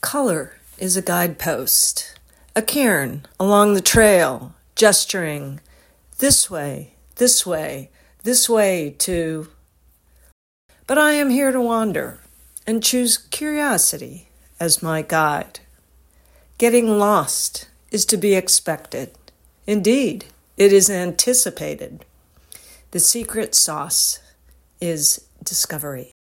Color is a guidepost, a cairn along the trail, gesturing this way, this way, this way to... But I am here to wander and choose curiosity as my guide. Getting lost is to be expected. Indeed, it is anticipated. The secret sauce is discovery.